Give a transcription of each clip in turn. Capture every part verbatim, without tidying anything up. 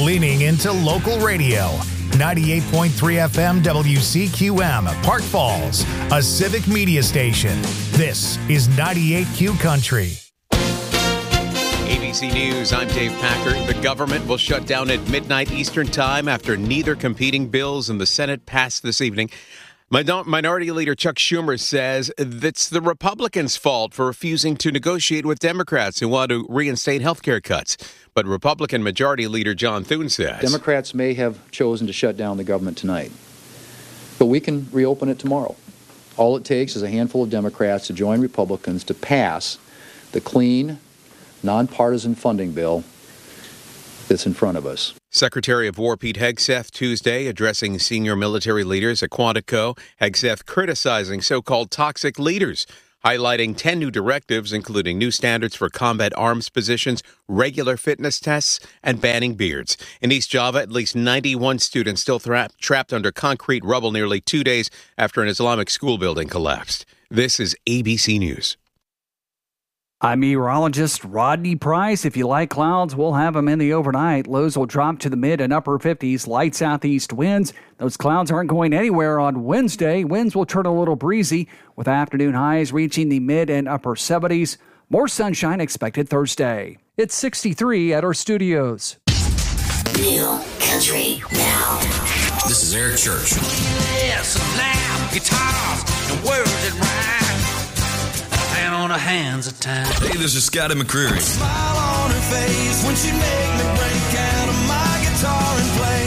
leaning into local radio. ninety-eight point three F M W C Q M, Park Falls, a civic media station. This is ninety-eight Q Country. A B C News, I'm Dave Packard. The government will shut down at midnight Eastern Time after neither competing bills in the Senate passed this evening. Minority Leader Chuck Schumer says it's the Republicans' fault for refusing to negotiate with Democrats who want to reinstate health care cuts. But Republican Majority Leader John Thune says Democrats may have chosen to shut down the government tonight, but we can reopen it tomorrow. All it takes is a handful of Democrats to join Republicans to pass the clean, nonpartisan funding bill that's in front of us. Secretary of War Pete Hegseth Tuesday addressing senior military leaders at Quantico. Hegseth criticizing so-called toxic leaders, highlighting ten new directives, including new standards for combat arms positions, regular fitness tests, and banning beards. In East Java, at least ninety-one students still thra- trapped under concrete rubble nearly two days after an Islamic school building collapsed. This is A B C News. I'm meteorologist Rodney Price. If you like clouds, we'll have them in the overnight. Lows will drop to the mid and upper fifties. Light southeast winds. Those clouds aren't going anywhere on Wednesday. Winds will turn a little breezy with afternoon highs reaching the mid and upper seventies. More sunshine expected Thursday. It's sixty-three at our studios. New Country Now. This is Eric Church. Yes, now, guitars and words that rhyme. On her hands of time. Hey, this is Scotty McCreery. Smile on her face when she make me break out of my guitar and play.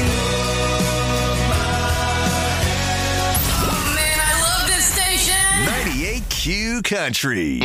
Oh, man, I love this station. ninety-eight Q Country.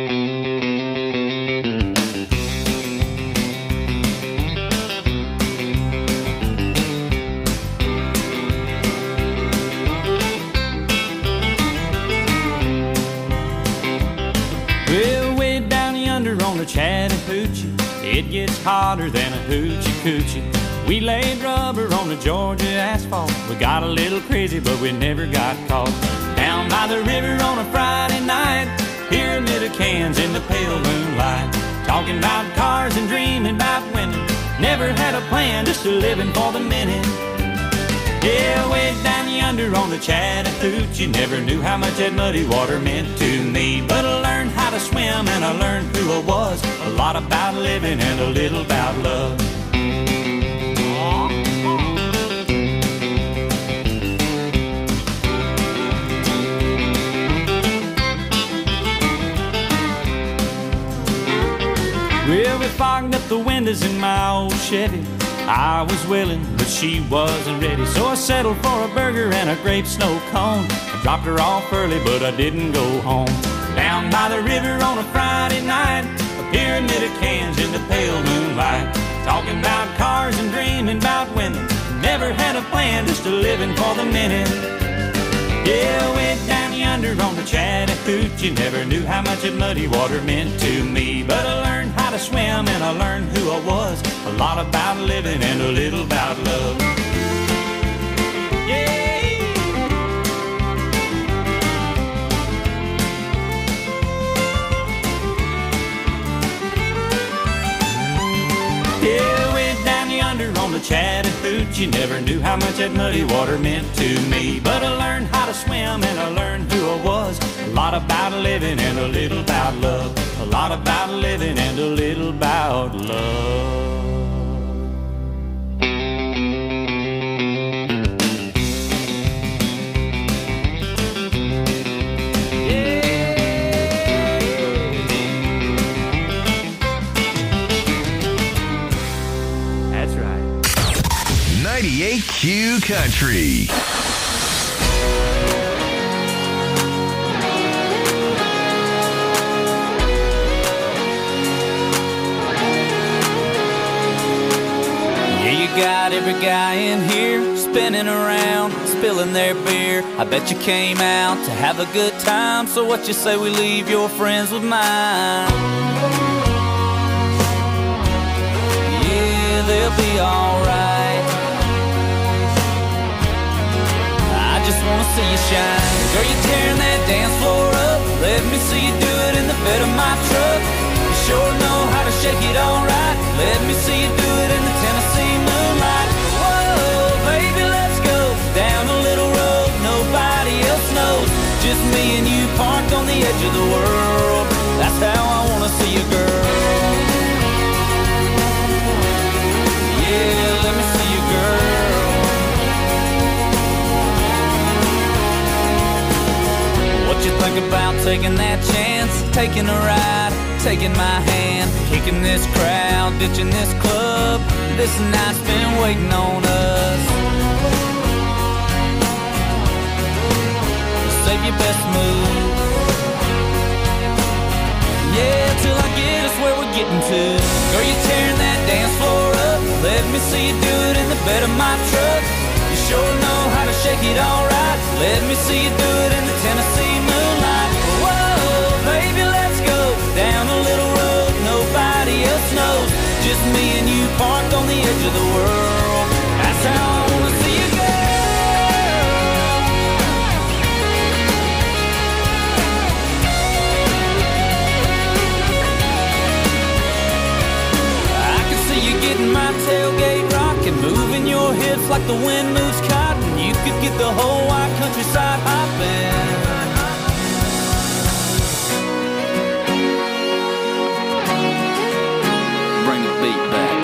Well, way down yonder on the Chattahoochee, it gets hotter than a hoochie coochie. We laid rubber on the Georgia asphalt. We got a little crazy, but we never got caught. Down by the river on a Friday night, pyramid of cans in the pale moonlight. Talking about cars and dreaming about women. Never had a plan, just a living for the minute. Yeah, way down yonder on the Chattahoochee, never knew how much that muddy water meant to me. But I learned how to swim and I learned who I was. A lot about living and a little about love. Well, we fogged up the windows in my old Chevy. I was willing, but she wasn't ready. So I settled for a burger and a grape snow cone. I dropped her off early, but I didn't go home. Down by the river on a Friday night, a pyramid of cans in the pale moonlight. Talking about cars and dreaming about women. Never had a plan, just a living for the minute. Yeah, way down yonder on the Chattahoochee, never knew how much that muddy water meant to me. But I learned how to swim and I learned who I was. A lot about living and a little about love. Yeah. Yeah, way down yonder on the Chattahoochee, never knew how much that muddy water meant to me. But I learned how to swim and I learned who I was. A lot about living and a little about love. A lot about living and a little about love. ninety-eight Q Country. Yeah, you got every guy in here spinning around, spilling their beer. I bet you came out to have a good time. So what you say we leave your friends with mine? Yeah, they'll be alright. I just wanna see you shine. Girl, you tearing that dance floor up. Let me see you do it in the bed of my truck. You sure know how to shake it all right. Let me see you do it in the Tennessee moonlight. taking that chance, taking a ride, taking my hand, kicking this crowd, ditching this club. This night's been waiting on us. Save your best move. Yeah, till I get us where we're getting to. Girl, you're tearing that dance floor up. Let me see you do it in the bed of my truck. You sure know how to shake it all right. Let me see you do it in the Tennessee moonlight. Whoa, baby, let's go down a little road nobody else knows. Just me and you parked on the edge of the world. That's how I wanna see you go. I can see you getting my tailgate rocking, moving your hips like the wind moves cotton. You could get the whole wide countryside hopping. Bring the beat back.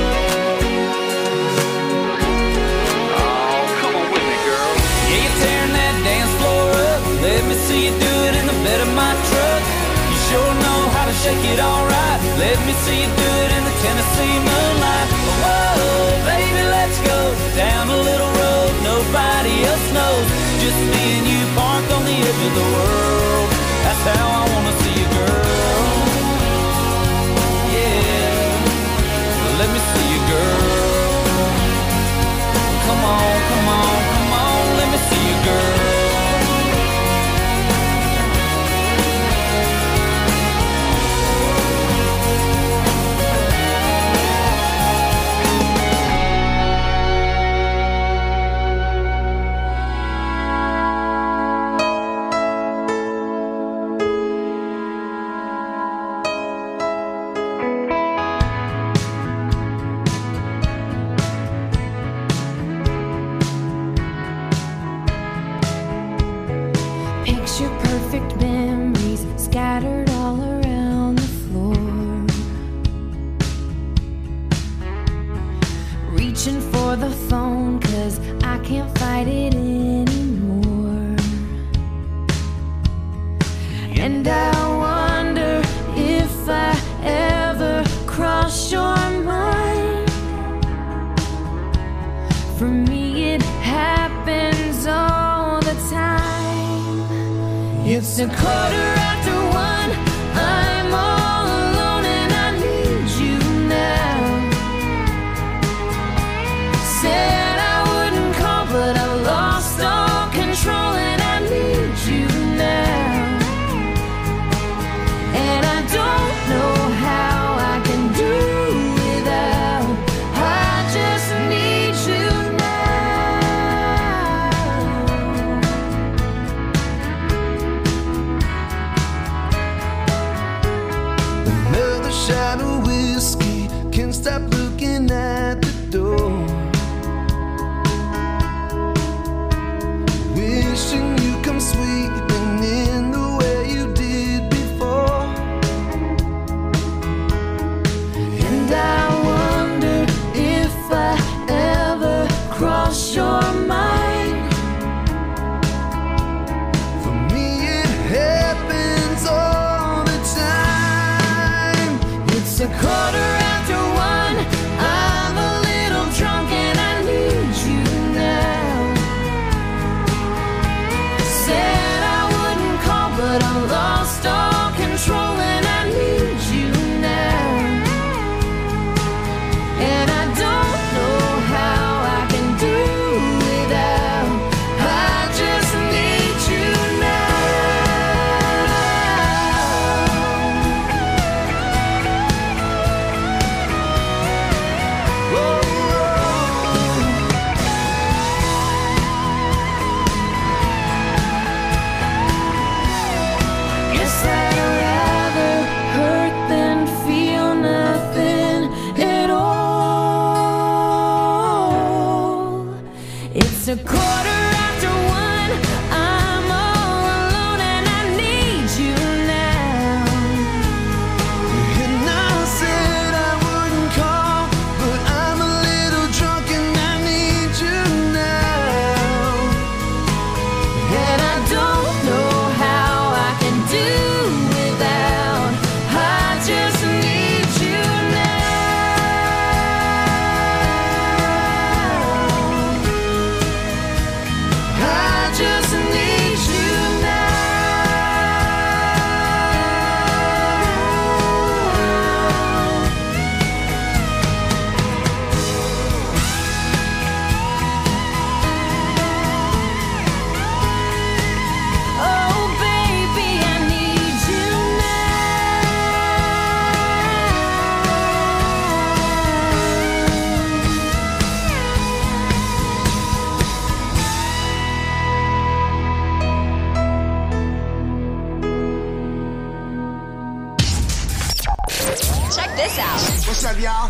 Oh, come on with me, girl. Yeah, you're tearing that dance floor up. Let me see you do it in the bed of my truck. You sure know how to shake it all right. Let me see you do it in the Tennessee moonlight. Whoa, baby, let's go down a little road nobody else knows. Just me and you parked on the edge of the world. That's how I wanna see you, girl. Yeah, let me see you, girl. Come on, come on, come on, let me see you, girl. Picture perfect memories scattered all around the floor. Reaching for the phone 'cause I can't fight it anymore. And I wonder if I ever cross your mind. For me it happens all the time. It's a quarter after one. I'm all alone and I need you now. Said I wouldn't call, but I lost all control and I need you now. And I don't know how I can do without. I just need you Another shot of whiskey, can't stop looking at the door. Wishing you come sweeping in the way you did before. And I wonder if I ever cross your mind. For me it happens all the time. It's a quarter after one. I'm a little drunk and I need you now. Said I wouldn't call, but I lost all control and I need you now. And I don't know how I can do without. I just need you now. Whoa, Guess I'd rather hurt than feel nothing at all. It's a quarter after one. I'm all alone and I need you now. and I said I wouldn't call, but I'm a little drunk and I need you now. And I don't know how I can do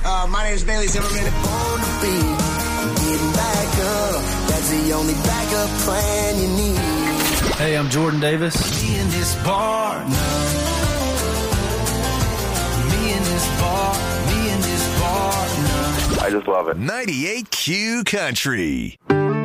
Uh, my name is Bailey Zimmerman. On the beat, getting back up. That's the only backup plan you need. Hey, I'm Jordan Davis. Me in this bar now. Me in this bar. Me in this bar now. I just love it. ninety-eight Q Country.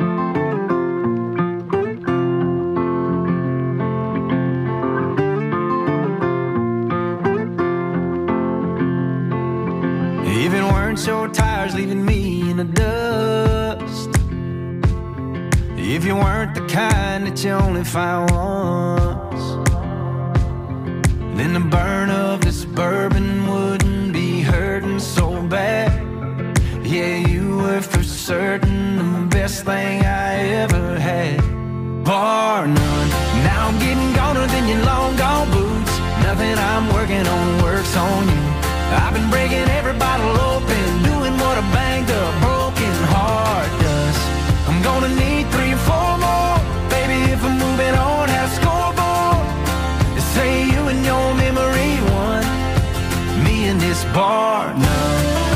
Even weren't your tires leaving me in the dust. If you weren't the kind that you only find once, then the burn of this bourbon wouldn't be hurting so bad. Yeah, you were for certain the best thing I ever had. Bar none. Now I'm getting goner than your long gone boots. Nothing I'm working on works on you. I've been breaking every bottle open, doing what a banged up broken heart does. I'm gonna need three or four more, baby, if I'm moving on that scoreboard. They say you and your memory won, me in this bar now.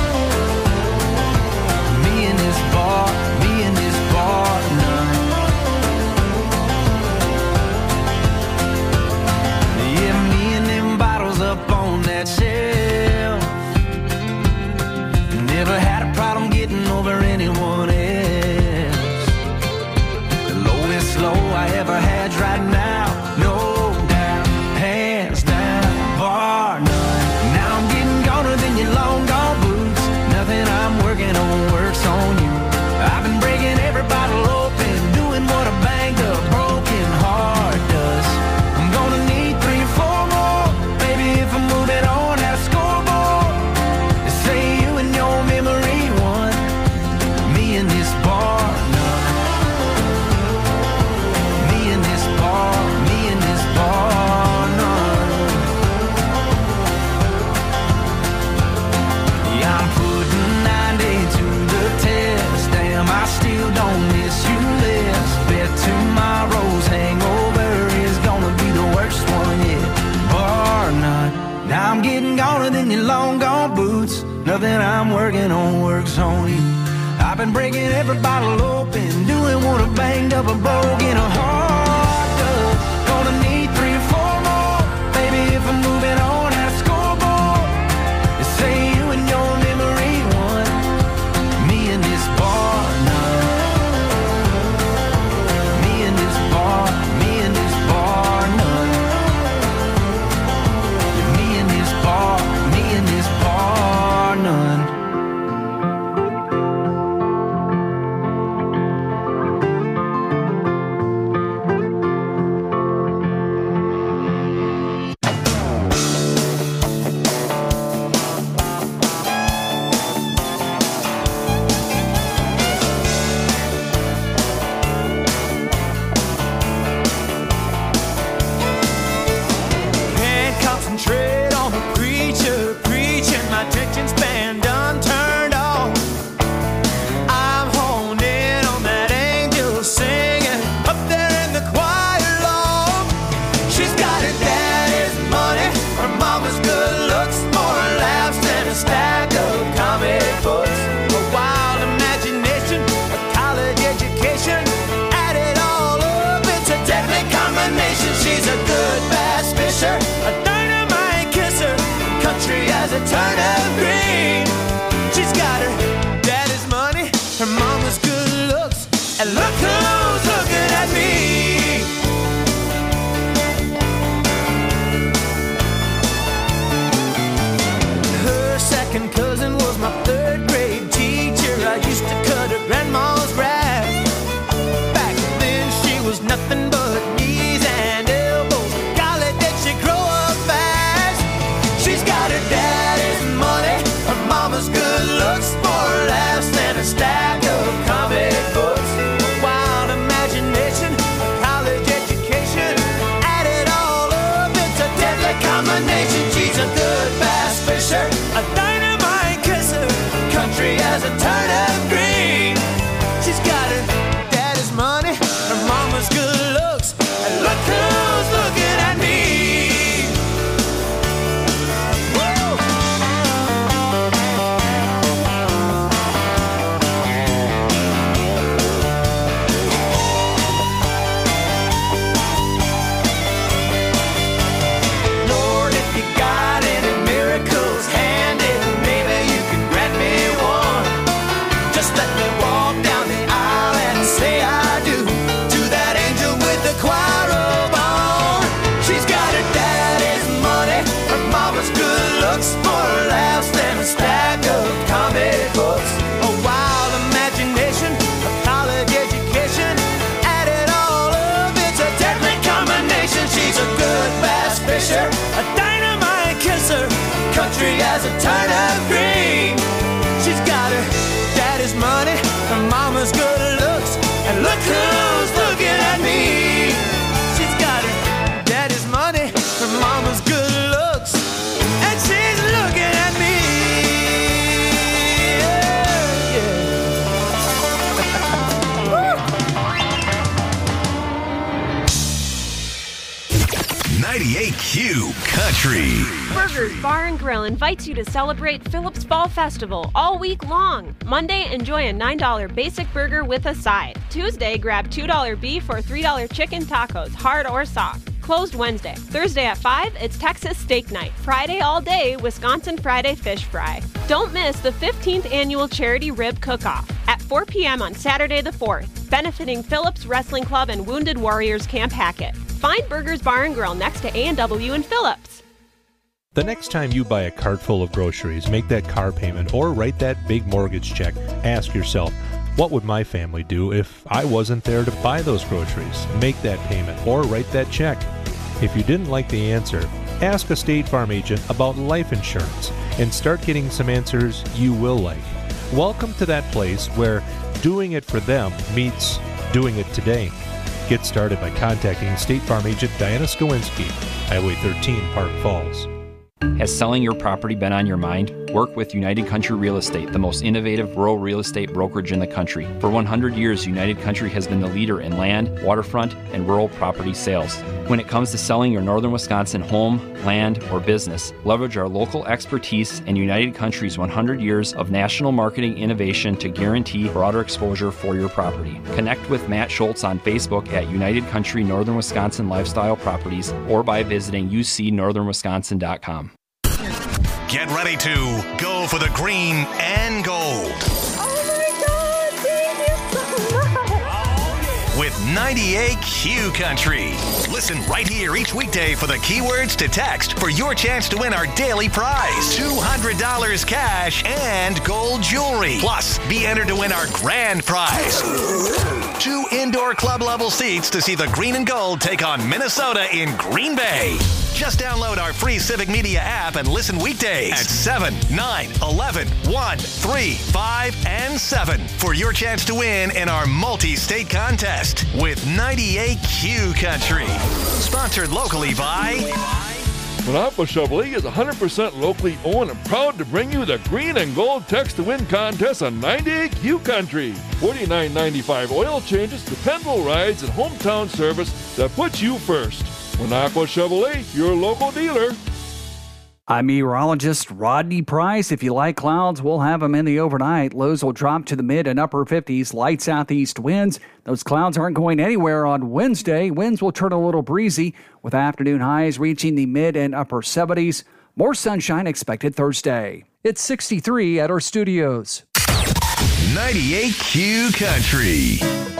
Me in this bar, me in this bar now. Yeah, me and them bottles up on that shelf. Never had a problem getting over anyone else. The lowest low I ever had's right now, no doubt, hands down, bar none. Now I'm getting goner than your long gone boots. Nothing I'm working on works on you. I've been breaking every bottle open, doing what a banged up broken heart does. I'm gonna need three or four more, baby, if I'm moving on that scoreboard. They say you and your memory won, me in this bar now. Me in this bar, me in this bar now. Yeah, I'm putting ninety to the test. Damn, I still don't miss you less. Bet tomorrow's hangover is gonna be the worst one yet. Bar none. Now I'm getting goner than your long gone boots. Nothing I'm working on works on you. I've been breaking every bottle open, doing what a banged up a broken heart does. Gonna need three or four more, baby, if I'm moving on that scoreboard. They say you and your memory won, me in this bar now. Me in this bar, me in this bar none. Yeah, me in this bar, me in this bar none. Can't concentrate on the preacher preaching. My attention span done turned off. I'm honed in on that angel singing up there in the choir loft. She's got her daddy's money, her mama's good looks, more laughs than a stack of comic books. A wild imagination, a college education, add it all up, it's a deadly combination. She's a good bass fisher, a dynamite kisser, country as a turnip green. She's got her daddy's money, her mama's good looks, and look who's looking at me. Her second cousin was my third grade teacher. I used to cut her grandma's grass. Back then she was nothing but knees and elbows. Golly, did she grow up fast? She's got her daddy's money, her mama's good looks, more laughs than a stack of comic books. A wild imagination, a college education, add it all up, it's a deadly combination. She's a good bass fisher, a dynamite kisser, country as a turnip green. She's got her daddy's money, her mama's good looks, and look who's looking at me. Woo! as a turnip green. She's got her daddy's money, her mama's good looks, and look who's looking at me. She's got her daddy's money, her mama's good looks, and she's looking at me. ninety-eight Q Country. Burgers Bar and Grill invites you to celebrate Phillips Fall Festival all week long. Monday, enjoy a nine dollar basic burger with a side. Tuesday, grab two dollar beef or three dollar chicken tacos, hard or soft. Closed Wednesday. Thursday at five, it's Texas Steak Night. Friday all day, Wisconsin Friday Fish Fry. Don't miss the fifteenth annual Charity Rib Cook-Off at four p.m. on Saturday the fourth, benefiting Phillips Wrestling Club and Wounded Warriors Camp Hackett. Find Burgers Bar and Grill next to A and W in Phillips. The next time you buy a cart full of groceries, make that car payment, or write that big mortgage check, ask yourself, what would my family do if I wasn't there to buy those groceries, make that payment, or write that check? If you didn't like the answer, ask a State Farm agent about life insurance and start getting some answers you will like. Welcome to that place where doing it for them meets doing it today. Get started by contacting State Farm agent Diana Skowinski, Highway thirteen, Park Falls. Has selling your property been on your mind? Work with United Country Real Estate, the most innovative rural real estate brokerage in the country. For one hundred years, United Country has been the leader in land, waterfront, and rural property sales. When it comes to selling your northern Wisconsin home, land, or business, leverage our local expertise and United Country's one hundred years of national marketing innovation to guarantee broader exposure for your property. Connect with Matt Schultz on Facebook at United Country Northern Wisconsin Lifestyle Properties or by visiting u c northern wisconsin dot com. Get ready to go for the green and gold. Oh my God, thank you so much. With ninety-eight Q Country. Listen right here each weekday for the keywords to text for your chance to win our daily prize. two hundred dollars cash and gold jewelry. Plus, be entered to win our grand prize. Two indoor club level seats to see the green and gold take on Minnesota in Green Bay. Just download our free Civic Media app and listen weekdays at seven, nine, eleven, one, three, five, and seven for your chance to win in our multi-state contest with ninety-eight Q Country. Sponsored locally by... Minocqua Chevrolet is one hundred percent locally owned and proud to bring you the Green and Gold Text to Win contest on ninety-eight Q Country. forty-nine ninety-five oil changes, dependable rides, and hometown service that puts you first. Minocqua Chevrolet, your local dealer. I'm meteorologist Rodney Price. If you like clouds, we'll have them in the overnight. Lows will drop to the mid and upper fifties. Light southeast winds. Those clouds aren't going anywhere on Wednesday. Winds will turn a little breezy with afternoon highs reaching the mid and upper seventies. More sunshine expected Thursday. It's sixty-three at our studios. ninety-eight Q Country.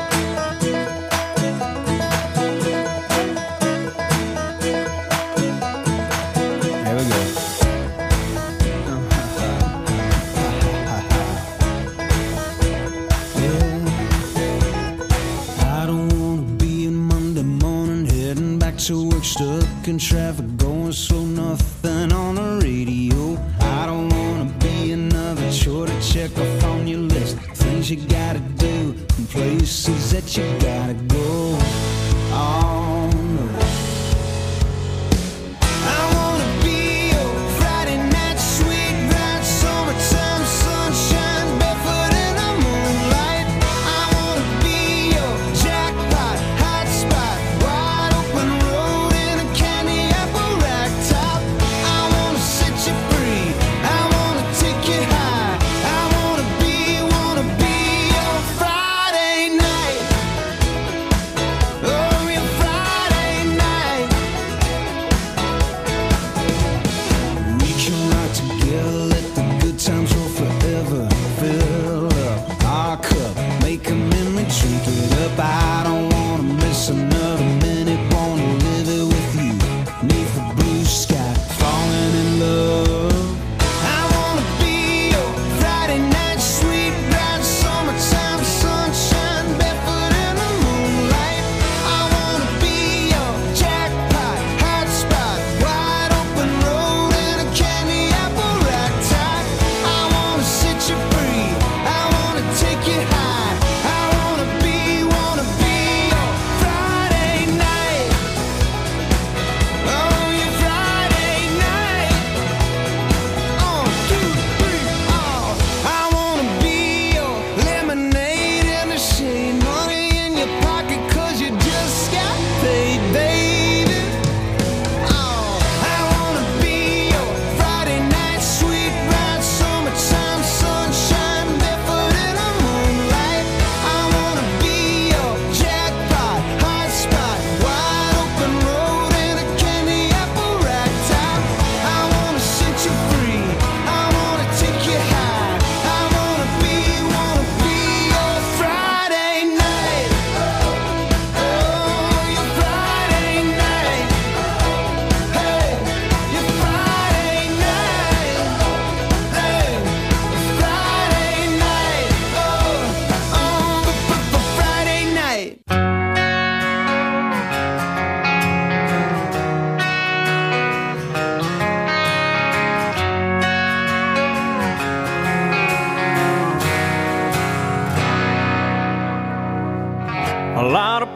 To work stuck in traffic, going slow, nothing on the radio. I don't wanna be another chore to check off on your list. Things you gotta do and places that you gotta go. Oh no. I wanna be your Friday night sweet bright summertime sunshine, barefoot in the moonlight. I wanna be your jackpot hot spot, wide open road in a candy apple rack top. I wanna set you free, I wanna take you high. I wanna be, wanna be your Friday night. Oh, your Friday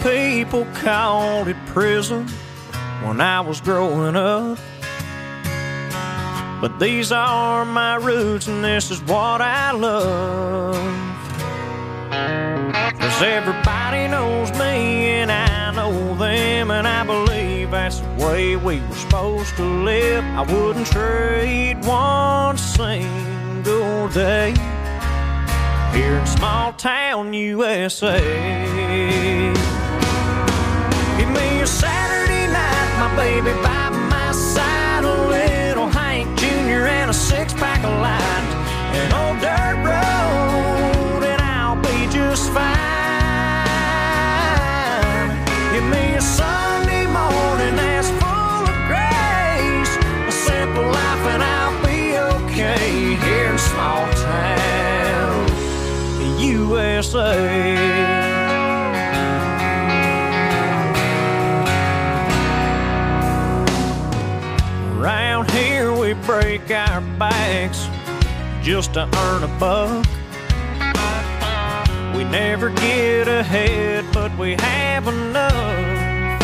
people called it prison when I was growing up. But these are my roots and this is what I love. 'Cause everybody knows me and I know them, and I believe that's the way we were supposed to live. I wouldn't trade one single day here in small town U S A. Give me a Saturday night, my baby by my side, a little Hank Junior and a six-pack of light, an old dirt road, and I'll be just fine. Give me a Sunday morning that's full of grace, a simple life, and I'll be okay here in small town U S A. Around here we break our backs just to earn a buck. We never get ahead, but we have enough.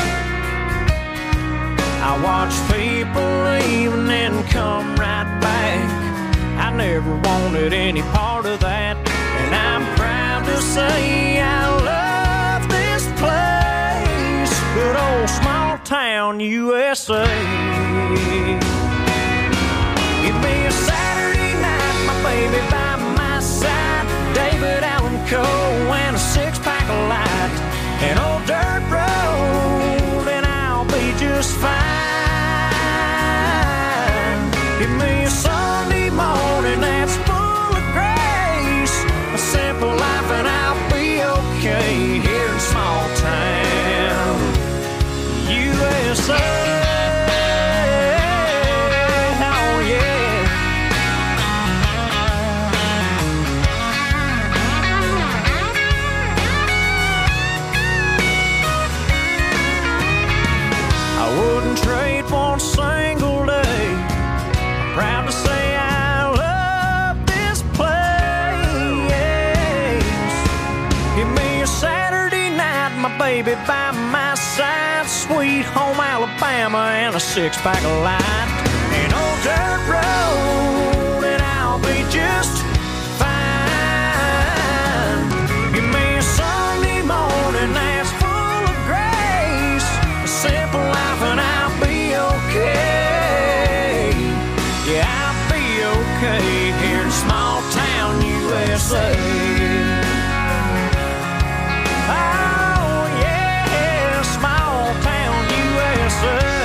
I watch people leave and then come right back. I never wanted any part of that, and I'm proud to say I love this place, good old small town U S A. Give me a Saturday night, my baby by my side, David Allan Coe and a six-pack of light, an old dirt road, and I'll be just fine. Give me a Sunday morning that's full of grace, a simple life, and I'll be okay here in small town U S A. Trade one single day. I'm proud to say I love this place. Give me a Saturday night, my baby by my side, sweet home Alabama and a six-pack of light, an old dirt road, and I'll be just fine. Give me a Sunday morning that's full of grace, a simple life, and I'll okay. Yeah, I'll be okay here in small town U S A. Oh yeah, small town U S A.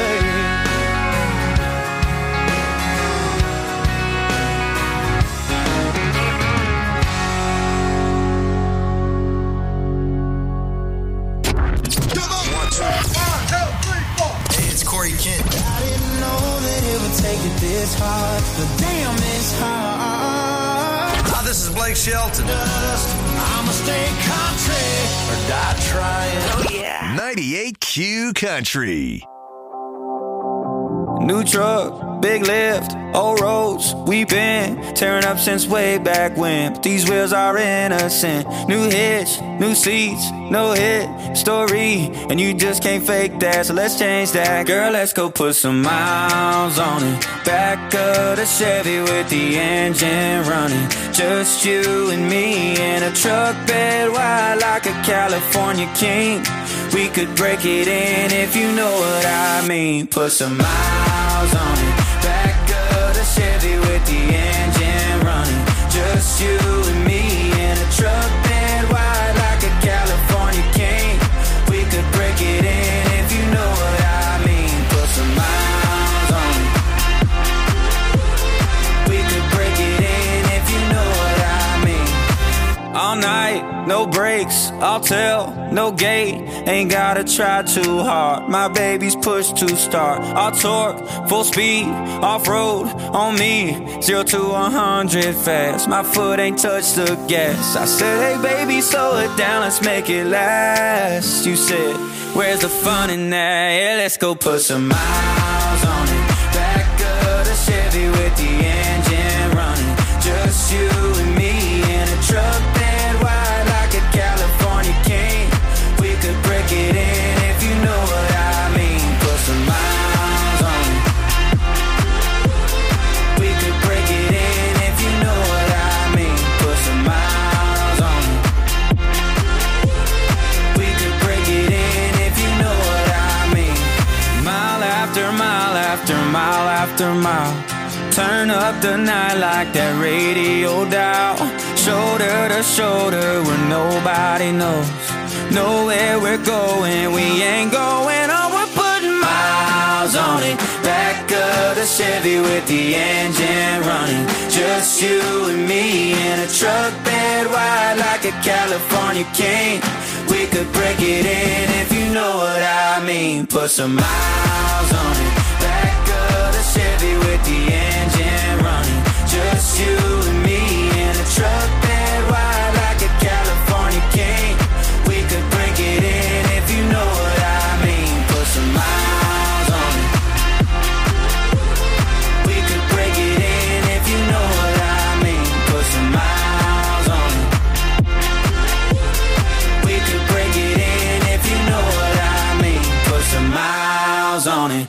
Come on, one, two, one, two, three, four. Hey, it's Corey Kent. I didn't know that it would take it this hard, but damn, it's hard. Hi, this is Blake Shelton. Dust, I'ma stay country or die trying. Oh yeah. ninety-eight Q Country. New truck, big lift, old roads, we been tearing up since way back when. But these wheels are innocent. New hitch, new seats, no hit story, and you just can't fake that, so let's change that. Girl, let's go put some miles on it. Back of the Chevy with the engine running. Just you and me in a truck bed wide like a California king. We could break it in if you know what I mean. Put some miles on it. Back of the Chevy with the engine running. Just you and me in a truck bed wide like a California king. We could break it in if you know what I mean. Put some miles on it. We could break it in if you know what I mean. All night, no brakes, I'll tell, no gate. Ain't gotta try too hard. My baby's push to start. All torque, full speed, off-road on me. Zero to a hundred fast. My foot ain't touched the gas. I said, hey baby, slow it down, let's make it last. You said, where's the fun in that? Yeah, let's go put some miles on it. Back of the Chevy with the engine running. Just you and me in a truck bed wide like a California king. We could break it up the night like that radio dial. Shoulder to shoulder where nobody knows. Nowhere we're going, we ain't going home. We're putting miles on it. Back of the Chevy with the engine running. Just you and me in a truck bed wide like a California king. We could break it in if you know what I mean. Put some miles on it. Back of the Chevy with the engine running. Just you and me in a truck bed wide like a California king. We could break it in if you know what I mean. Put some miles on it. We could break it in if you know what I mean. Put some miles on it. We could break it in if you know what I mean. Put some miles on it.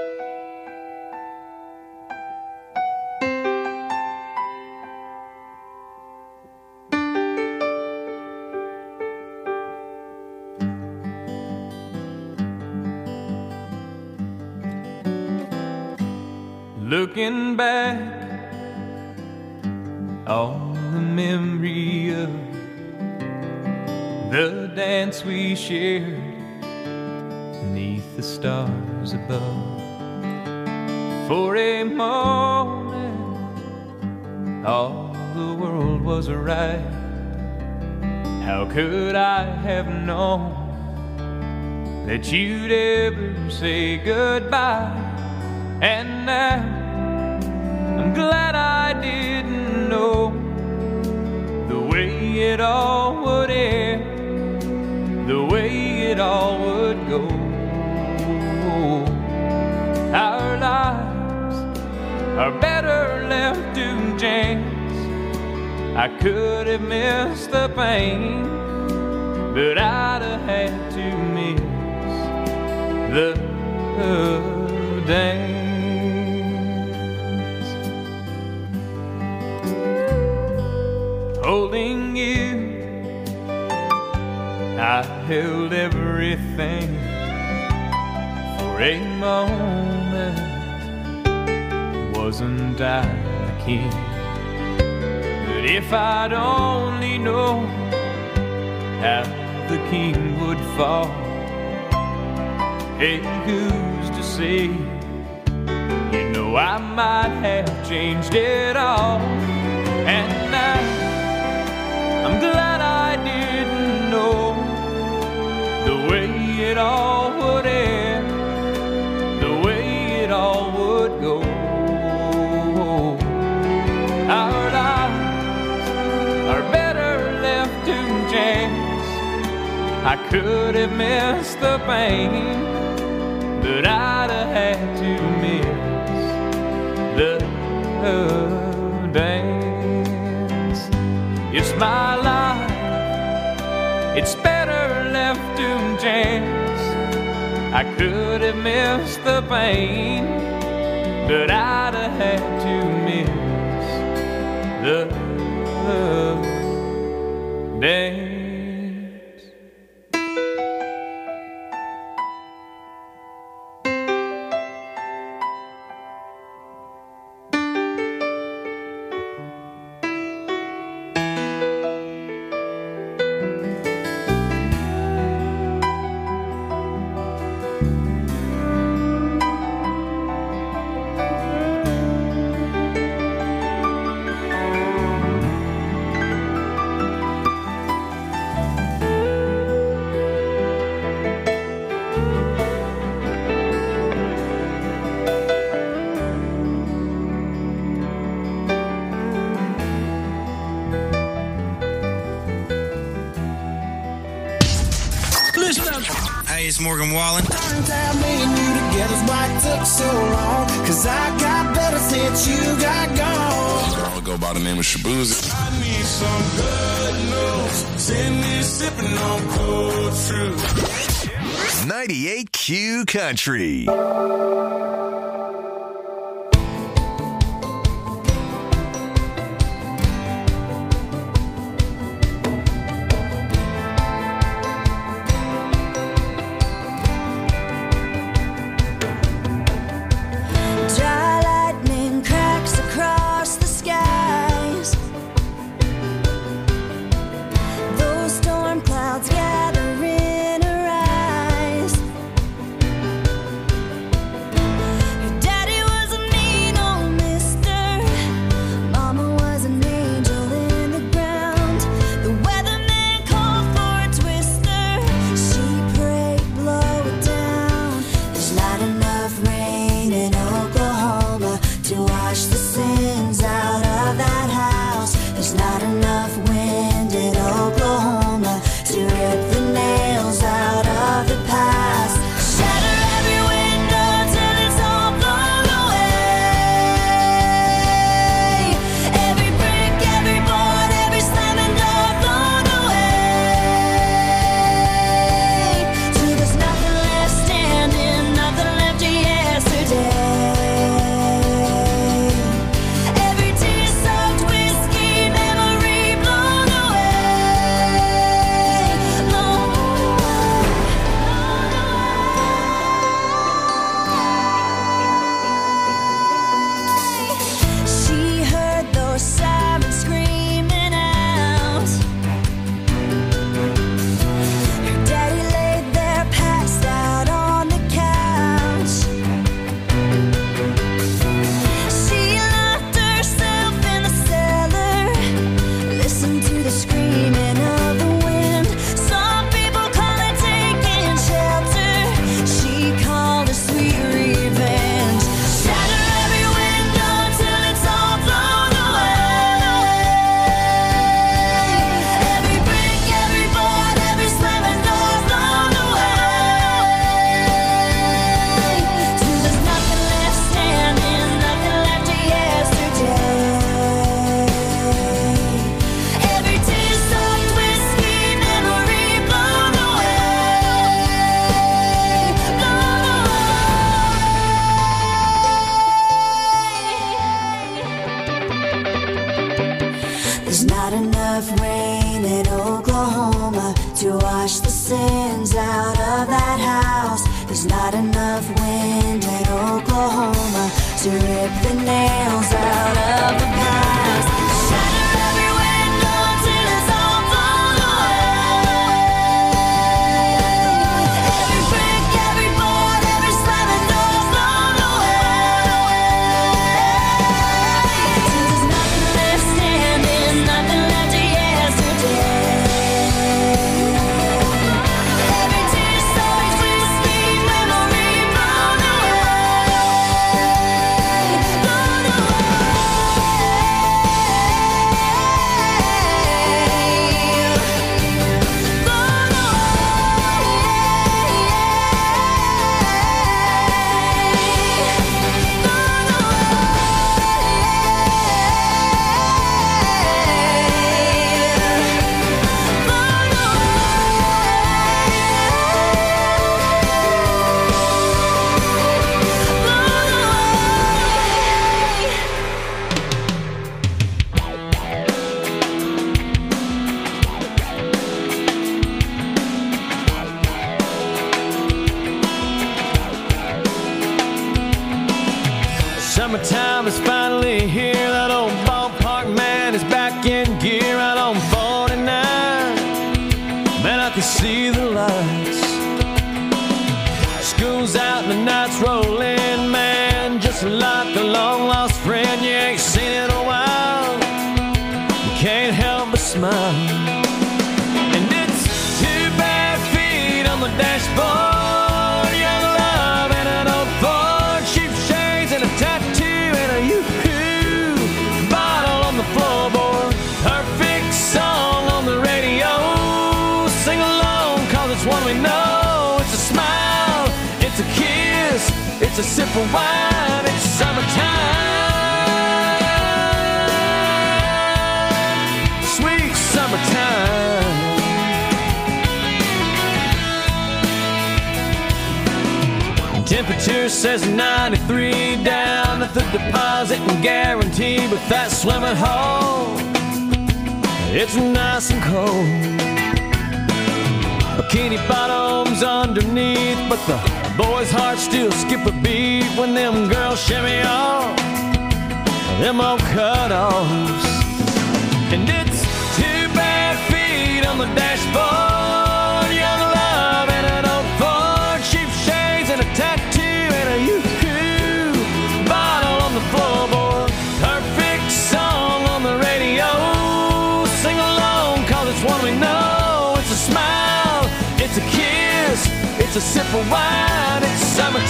Looking back on the memory of the dance we shared beneath the stars above. For a moment, all the world was right. How could I have known that you'd ever say goodbye? And now I'm glad I didn't know the way it all would end, the way it all would go. Our lives are better left to chance. I could have missed the pain, but I'd have had to miss the dance. Holding you, I held everything for a moment. Wasn't I the king? But if I'd only known how the king would fall, hey, who's to say? You know I might have changed it all. And now I'm glad I didn't know the way it all would end, the way it all would go. Our lives are better left to chance. I could have missed the pain, but I'd have had to miss the dance. It's my life, it's better left to chance. I could have missed the pain, but I'd have had to miss the dance. It's Morgan Wallen. Me and you together's why it took so long. Cause I got better since you got gone. I'll go by the name of Shabuzi. I need some good news. Send me sipping on cold fruit. ninety-eight Q Country. Dry lightning cracks across in Oklahoma to wash the sins out of that house. There's not enough wind in Oklahoma to rip the nails out of the past. Shatter every window until it's all blown away. Every brick, every board, every slamming door blown away. Till there's nothing left standing, nothing left to yesterday. Every tear so sweet, sweet memory blown away, blown Summertime is finally here. That old ballpark man is back in gear out on forty-nine. Man, I can see the lights. School's out and the nights roll in, man. Just like a long lost friend you ain't seen in a while. You can't help but smile. And it's two bare feet on the dashboard. Young love and an old Ford, cheap shades and a tattoo and a yoo-hoo bottle on the floorboard. Perfect song on the radio. Sing along, cause it's one we know. It's a smile, it's a kiss, it's a sip of wine. It's summertime, sweet summertime. Temperature says ninety-three down at the deposit and guarantee, but that swimming hole, it's nice and cold. Bikini bottoms underneath, but the boys' hearts still skip a beat when them girls shimmy off them old cutoffs. And it's two bare feet on the dashboard. Young love and an old Ford, cheap shades and a tattoo and a yoo-hoo bottle on the floorboard. Perfect song on the radio. Sing along, cause it's one we know. It's a smile, it's a kiss, it's a sip of wine. It's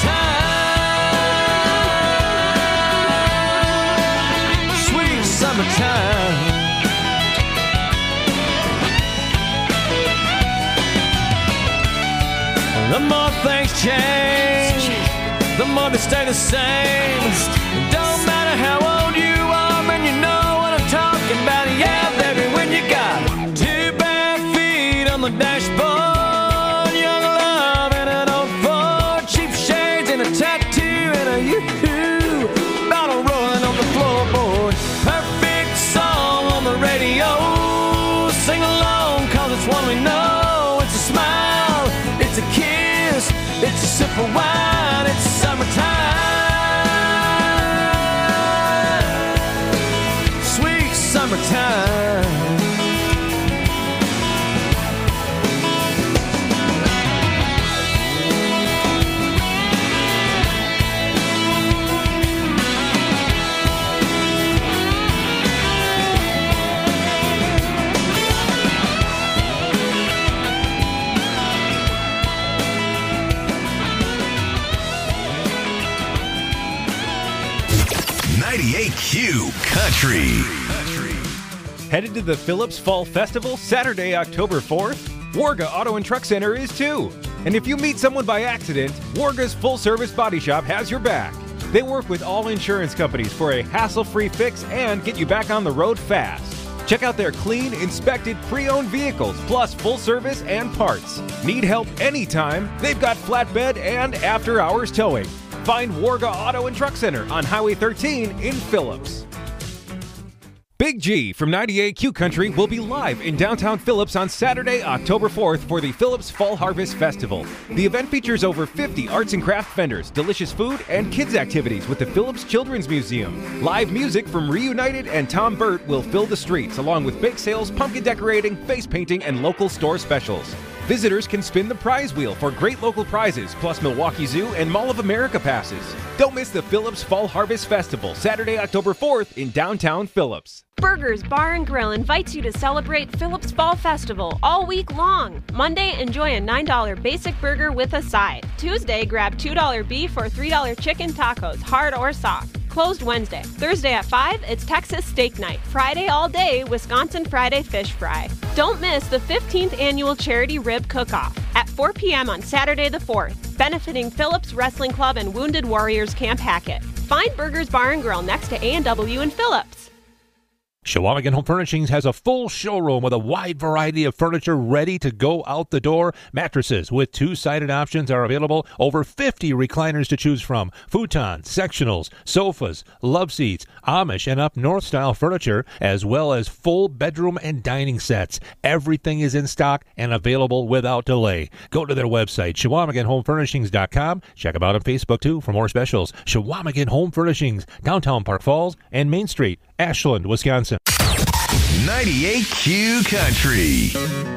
summertime, sweet summertime. The more things change, the more they stay the same. It don't matter how old you are, man, you know what I'm talking about. Yeah, baby, when you got two bare feet on the dashboard. Young love and an old Ford, cheap shades and a tattoo and a yoo-hoo bottle rolling on the floorboard. Perfect song on the radio. Sing along, cause it's one we know. It's a smile, it's a kiss, it's a sip of wine. It's summertime, sweet summertime. ninety-eight Q Country. Headed to the Phillips Fall Festival Saturday, October fourth? Warga Auto and Truck Center is too. And if you meet someone by accident, Warga's full-service body shop has your back. They work with all insurance companies for a hassle-free fix and get you back on the road fast. Check out their clean, inspected, pre-owned vehicles, plus full service and parts. Need help anytime? They've got flatbed and after-hours towing. Find Warga Auto and Truck Center on Highway thirteen in Phillips. Big G from ninety-eight Q Country will be live in downtown Phillips on Saturday, October fourth for the Phillips Fall Harvest Festival. The event features over fifty arts and craft vendors, delicious food, and kids activities with the Phillips Children's Museum. Live music from Reunited and Tom Burt will fill the streets, along with bake sales, pumpkin decorating, face painting, and local store specials. Visitors can spin the prize wheel for great local prizes, plus Milwaukee Zoo and Mall of America passes. Don't miss the Phillips Fall Harvest Festival, Saturday, October fourth in downtown Phillips. Burgers Bar and Grill invites you to celebrate Phillips Fall Festival all week long. Monday, enjoy a nine dollar basic burger with a side. Tuesday, grab two dollar beef or three dollar chicken tacos, hard or soft. Closed Wednesday. Thursday at five, it's Texas Steak Night. Friday all day, Wisconsin Friday Fish Fry. Don't miss the fifteenth Annual Charity Rib Cook-Off at four p.m. on Saturday the fourth, benefiting Phillips Wrestling Club and Wounded Warriors Camp Hackett. Find Burgers Bar and Grill next to A and W in Phillips. Chequamegon Home Furnishings has a full showroom with a wide variety of furniture ready to go out the door. Mattresses with two-sided options are available. Over fifty recliners to choose from. Futons, sectionals, sofas, love seats, Amish and up north style furniture, as well as full bedroom and dining sets. Everything is in stock and available without delay. Go to their website, Chequamegon Home Furnishings dot com. Check them out on Facebook, too, for more specials. Chequamegon Home Furnishings, downtown Park Falls and Main Street, Ashland, Wisconsin. ninety-eight Q Country.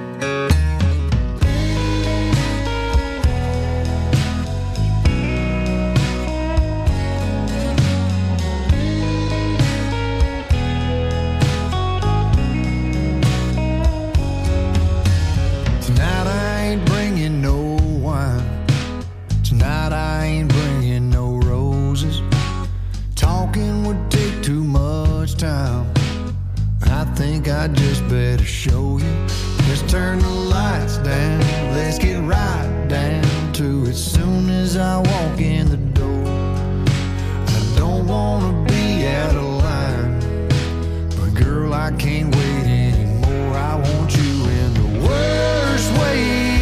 Tonight I ain't bringing no wine. Tonight I ain't bringing no roses. Talking would take too much time. I think I just better show you. Let's turn the lights down. Let's get right down to it. Soon as I walk in the door, I don't wanna be out of line, but girl, I can't wait anymore. I want you in the worst way.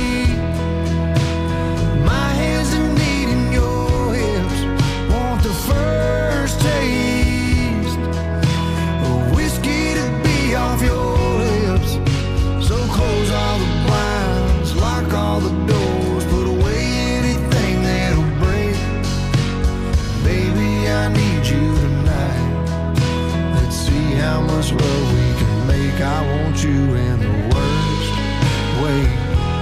My hands are needing your hips. Want the first taste of whiskey to be off your lips. So close all the blinds, lock all the doors, put away anything that'll break. Baby, I need you tonight. Let's see how much love we can make. I want you in the worst way.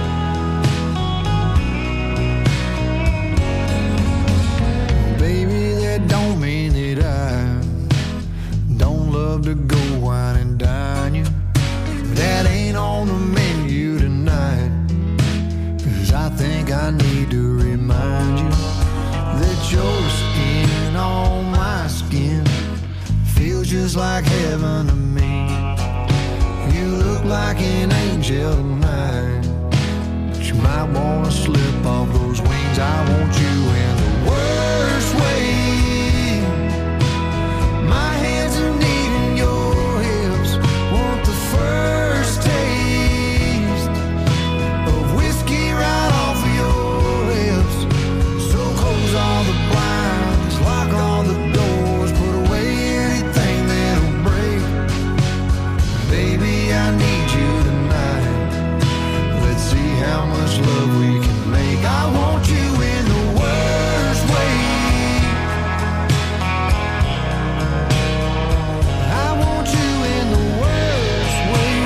Baby, that don't mean that I don't love to go wine and dine you. That ain't on the menu tonight. Cause I think I need to remind you that your skin on my skin feels just like heaven to me. You look like an angel tonight, but you might wanna slip off those wings. I want you in the worst way. My hands are needing your hips. Want the first taste of whiskey right off of your lips. So close all the blinds, lock all the doors, put away anything that'll break. Baby, I need you tonight. Let's see how much love we can make. I want you in the worst way. I want you in the worst way.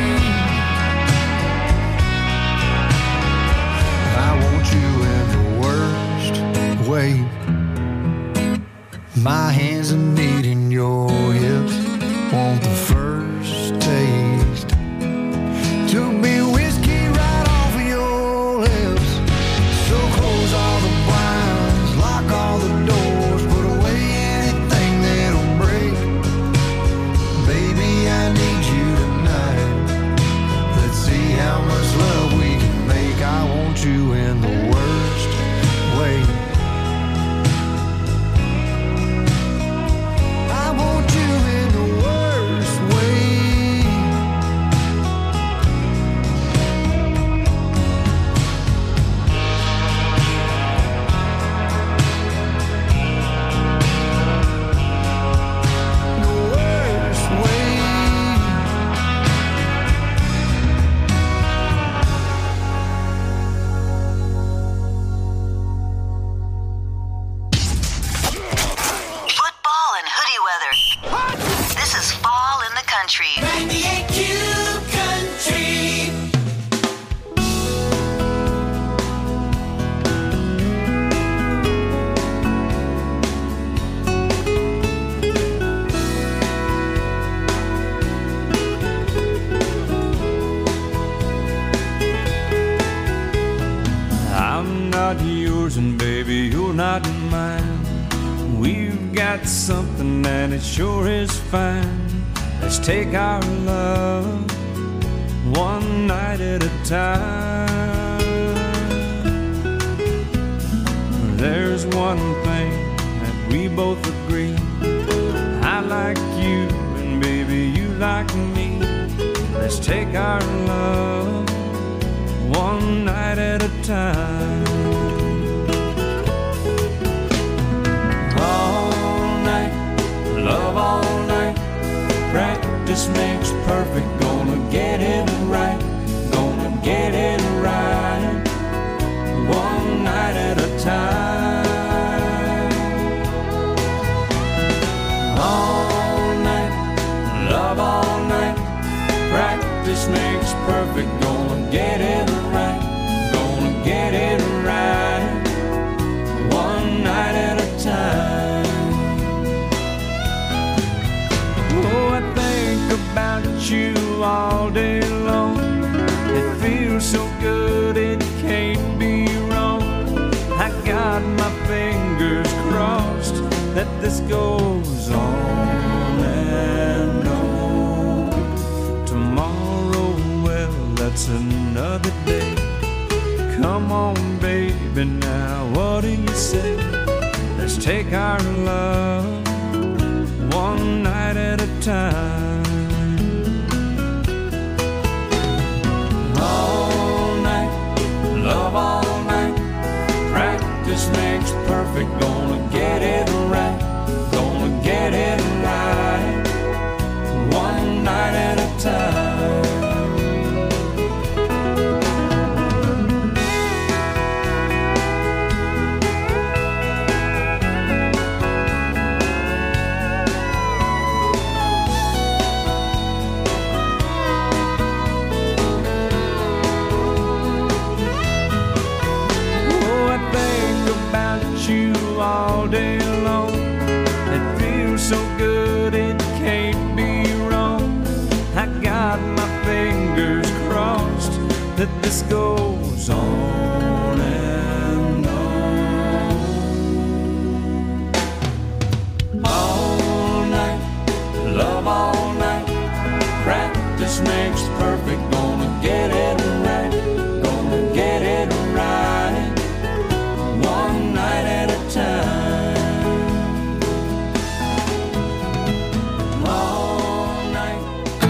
I want you in the worst way. My hands are needing your hips. Want the first taste to be whiskey right off of your lips. So close all the blinds, lock all the doors, put away anything that'll break. Baby, I need you tonight. Let's see how much love we can make. I want you in the worst way. I want you in the worst way. yours and baby, you're not mine. We've got something and it sure is fine. Let's take our love one night at a time. There's one thing that we both agree. I like you and baby, you like me. Let's take our love one night at a time. All night, love all night. Practice makes perfect. Gonna get it right. Gonna get it right. One night at a time. All night, love all night. Practice makes perfect. Gonna get it right. Gonna get it right. One night at a time. Oh, I think about you all day long. It feels so good, it can't be wrong. I got my fingers crossed that this goes on and on. Tomorrow, well, that's another day. Come on, baby, now what do you say? Let's take our love one night at a time. All night, love all night. Practice makes perfect. Gonna get it right. Gonna get it right. One night at a time. You all day long. It feels so good, it can't be wrong. I got my fingers crossed that this goes on and on. All night, love all night. Practice makes perfect. Gonna get it right. Gonna get it right. One night at a time. All night.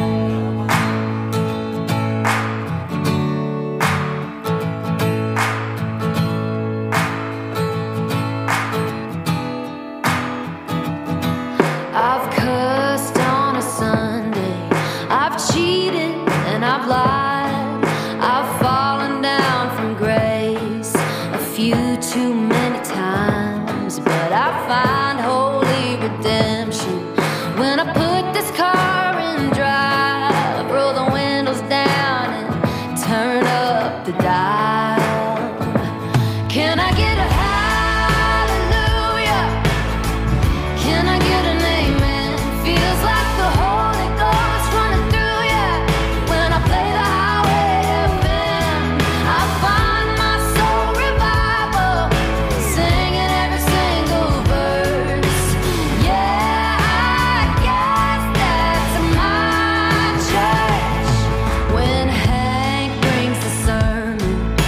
I've cussed on a Sunday. I've cheated and I've lied. I've fallen down from grace a few too many times, but I find holy redemption when I put this car in drive, roll the windows down and turn up the dial. Can I get a hallelujah? Can I get an amen? Feels like the Holy Ghost running through ya when I play the highway F M. I find my soul revival, singing every single verse. Yeah, I guess that's my church. When Hank brings the sermon,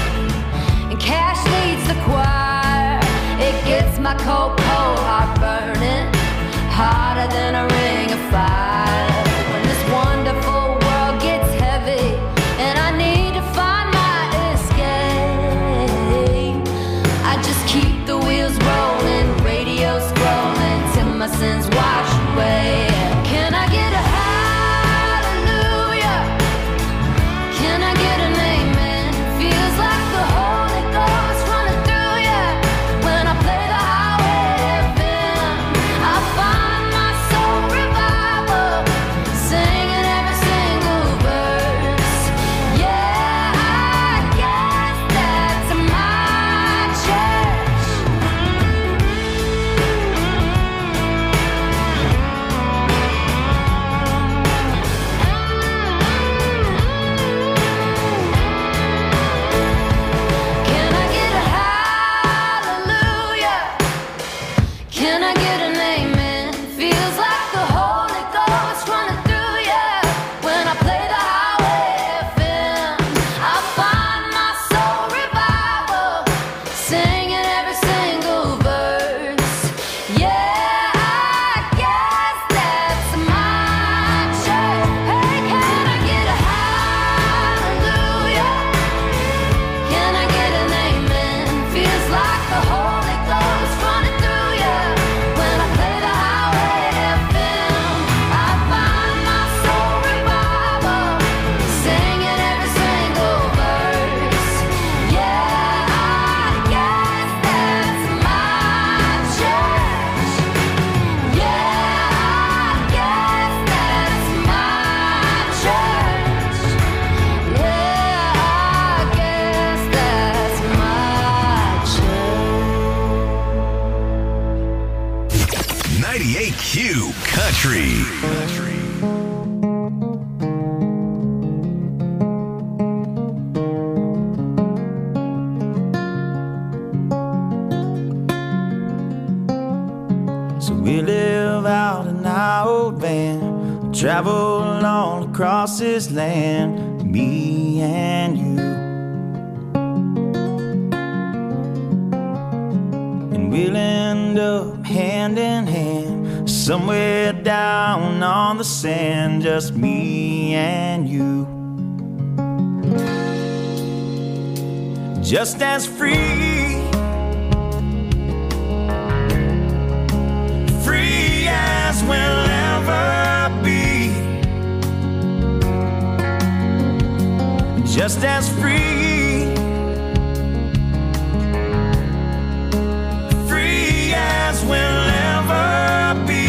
van, travel all across this land, me and you. And we'll end up hand in hand, somewhere down on the sand, just me and you. Just as free, free as we'll ever be. Just as free, free as we'll ever be.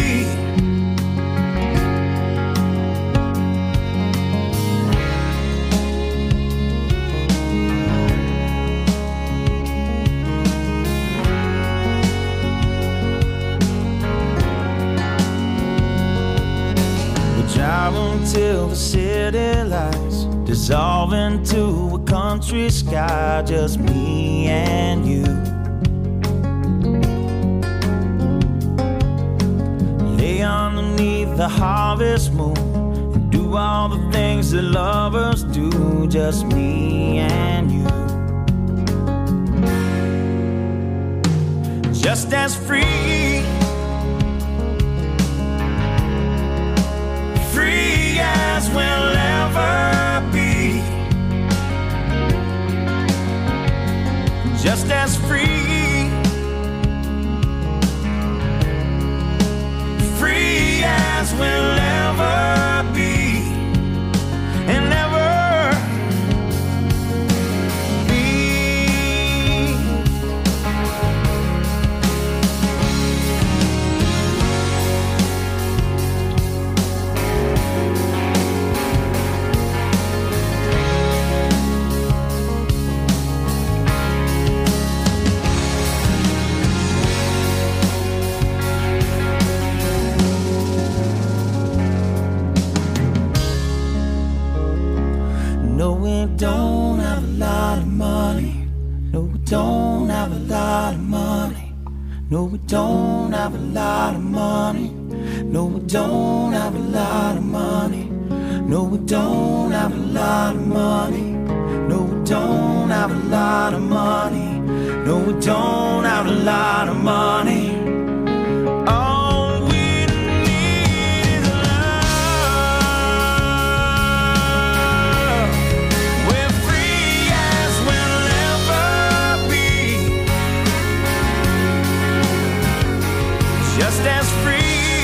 Drive until the city lights dissolve into a country sky, just me and you. Lay underneath the harvest moon and do all the things that lovers do, just me and you. Just as free, free as we'll ever be. Just as free, free as we'll ever be. And never be. No, we don't have a lot of money. No, we don't have a lot of money. No, we don't have a lot of money. No, we don't have a lot of money. No, we don't have a lot of money. No, we don't have a lot of money. No, we don't have a lot of money. All we need is love. We're free as we'll ever be. Just as free.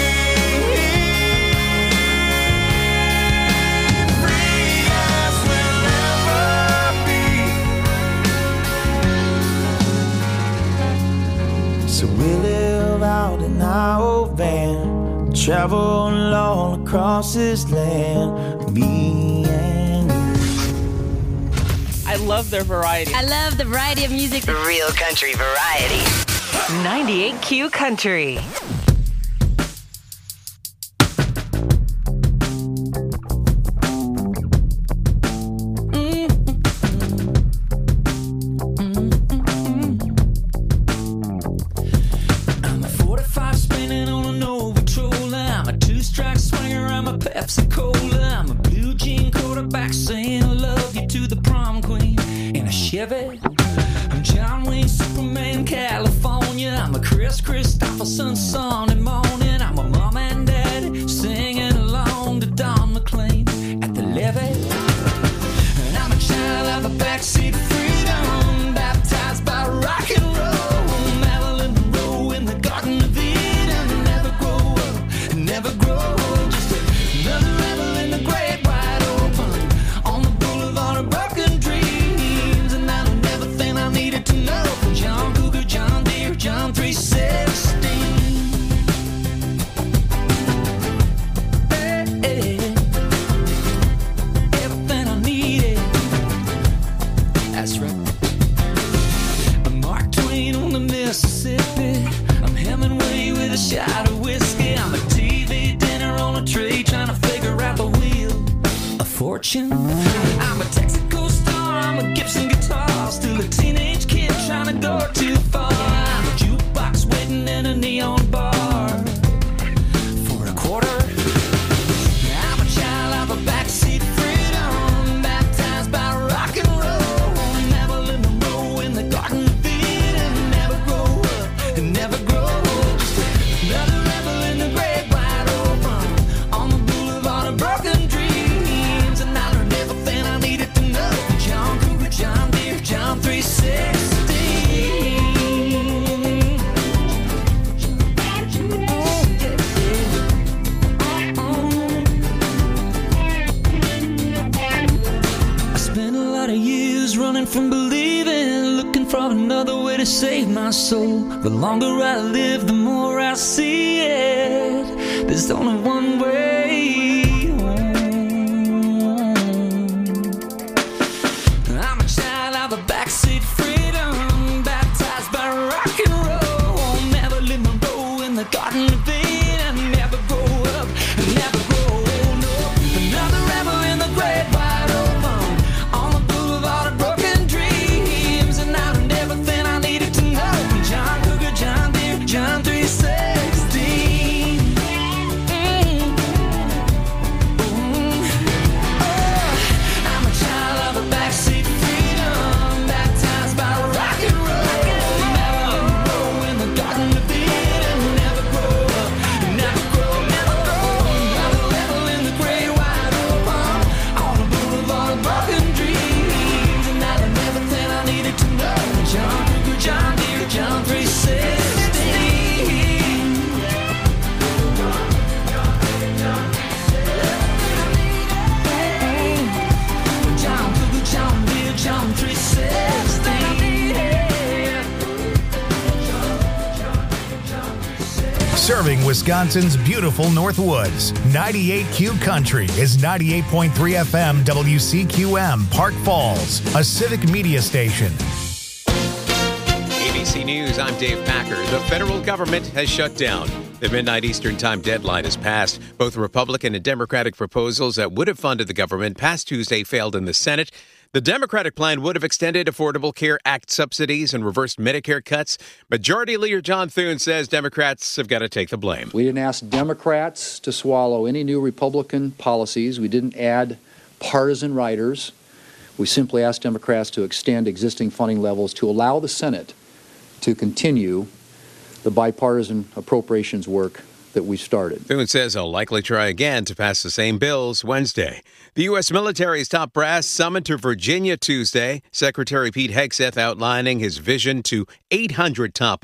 So we live out in our old van, travel all across this land, me and you. I love their variety. I love the variety of music. Real country variety. ninety-eight Q Country. I'm a forty-five spinning on a Nova Troller. I'm a two-strike swinger. I'm a Pepsi Cola. I'm a blue jean quarterback saying I love you to the prom queen in a Chevy. I'm John Wayne, Superman, California. I'm a Chris Christopherson Sunday morning. I'm a mom and daddy singing along to Don McLean at the levee. And I'm a child of a backseat freedom, baptized by rock and roll. Marilyn Monroe in the Garden of Eden. Never grow up, never grow old. Just another rebel in the great wide open on the boulevard of broken dreams. And I don't ever think I needed to know from John Cougar, John Deere, John three sixteen. Hey, hey. Everything I needed, I running from believing, looking for another way to save my soul. The longer I live, the more I see it. There's only one way home. I'm a child of the backseat freedom, baptized by rock and roll. Never live my role in the Garden of Eden, and never grow up, never grow old. No, another rebel in the great wide open, on the boulevard of broken dreams, and I learned everything I needed to know. John Cougar, John Deere, John three sixteen. Mm. Mm. Oh, I'm a child of a backseat freedom, baptized by rock and roll. Never grow in the Garden of Eden, never grow up, never grow, never grow. Another rebel in the great wide open, on the boulevard of broken dreams, and I learned everything I needed to know. John Cougar, John Deere, John three sixteen. John Cougar, John Deere, John three sixteen. Serving Wisconsin's beautiful Northwoods, ninety-eight Q Country is ninety-eight point three F M W C Q M, Park Falls, a civic media station. A B C News, I'm Dave Packer. The federal government has shut down. The midnight Eastern Time deadline has passed. Both Republican and Democratic proposals that would have funded the government past Tuesday failed in the Senate. The Democratic plan would have extended Affordable Care Act subsidies and reversed Medicare cuts. Majority Leader John Thune says Democrats have got to take the blame. We didn't ask Democrats to swallow any new Republican policies. We didn't add partisan riders. We simply asked Democrats to extend existing funding levels to allow the Senate to continue the bipartisan appropriations work that we started. Thune says he'll likely try again to pass the same bills Wednesday. The U S military's top brass summoned to Virginia Tuesday. Secretary Pete Hegseth outlining his vision to eight hundred top